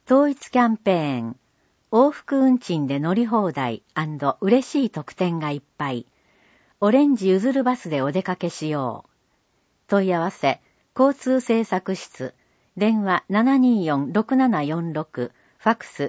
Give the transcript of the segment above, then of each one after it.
統一キャンペーン、往復運賃で乗り放題&嬉しい特典がいっぱい。オレンジゆずるバスでお出かけしよう。問い合わせ、交通政策室、電話 724-6746、ファックス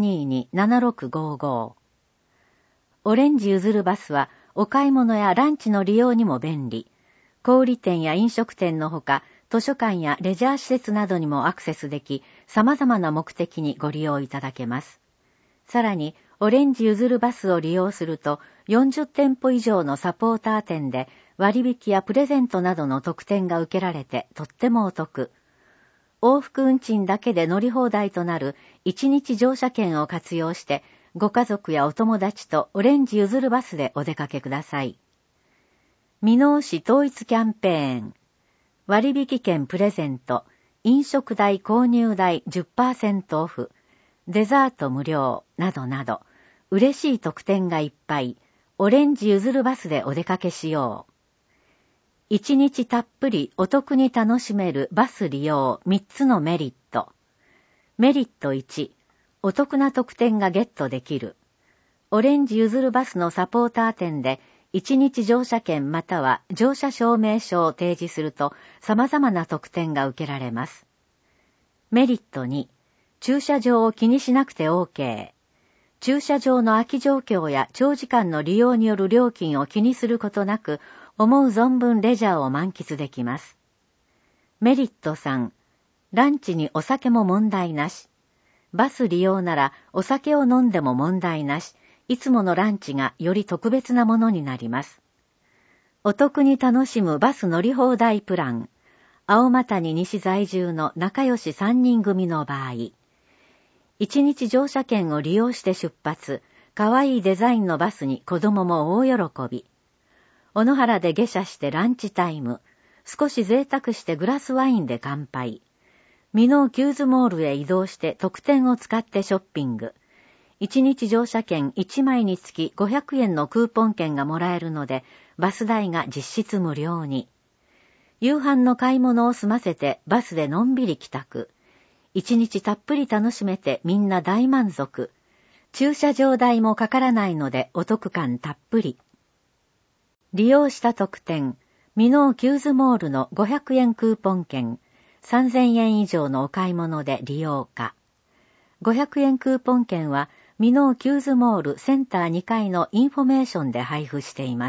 722-7655。オレンジゆずるバスは、お買い物やランチの利用にも便利。小売店や飲食店のほか、図書館やレジャー施設などにもアクセスでき、様々な目的にご利用いただけます。さらに、オレンジゆずるバスを利用すると、40店舗以上のサポーター店で割引やプレゼントなどの特典が受けられてとってもお得。往復運賃だけで乗り放題となる1日乗車券を活用して、ご家族やお友達とオレンジゆずるバスでお出かけください。箕面市統一キャンペーン。割引券プレゼント、飲食代購入代 10% オフ、デザート無料などなど、嬉しい特典がいっぱい、オレンジゆずるバスでお出かけしよう。1日たっぷりお得に楽しめるバス利用3つのメリット。メリット1、お得な特典がゲットできる。オレンジゆずるバスのサポーター店で、1日乗車券または乗車証明書を提示すると様々な特典が受けられます。メリット2、駐車場を気にしなくて OK。駐車場の空き状況や長時間の利用による料金を気にすることなく、思う存分レジャーを満喫できます。メリット3、ランチにお酒も問題なし。バス利用ならお酒を飲んでも問題なし。いつものランチがより特別なものになります。お得に楽しむバス乗り放題プラン。青マ谷西在住の仲良し3人組の場合。1日乗車券を利用して出発。かわいいデザインのバスに子供も大喜び。小野原で下車してランチタイム。少し贅沢してグラスワインで乾杯。箕面キューズモールへ移動して特典を使ってショッピング。1日乗車券1枚につき500円のクーポン券がもらえるので、バス代が実質無料に。夕飯の買い物を済ませてバスでのんびり帰宅。1日たっぷり楽しめてみんな大満足。駐車場代もかからないのでお得感たっぷり。利用した特典、箕面キューズモールの500円クーポン券、3000円以上のお買い物で利用可。500円クーポン券は、箕面キューズモールセンター2階のインフォメーションで配布しています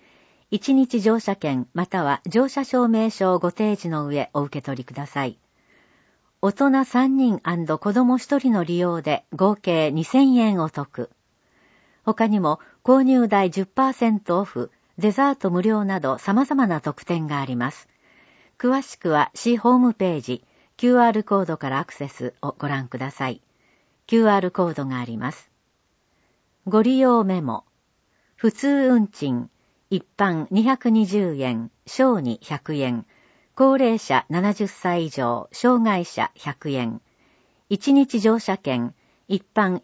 。1日乗車券または乗車証明書をご提示の上お受け取りください。大人3人&子供1人の利用で合計2000円お得。他にも購入代 10% オフ、デザート無料など様々な特典があります。詳しくは市ホームページ、QR コードからアクセスをご覧ください。QR コードがあります。ご利用メモ。普通運賃、一般220円、小児100円、高齢者70歳以上、障害者100円。1日乗車券、一般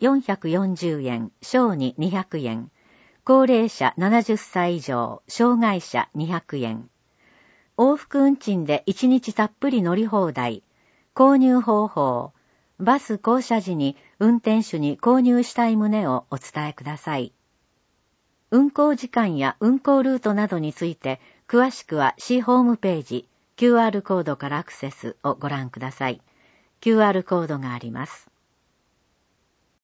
440円、小児200円、高齢者70歳以上、障害者200円。往復運賃で1日たっぷり乗り放題。購入方法。バス降車時に運転手に購入したい旨をお伝えください。運行時間や運行ルートなどについて詳しくは市ホームページ QR コードからアクセスをご覧ください。QR コードがあります。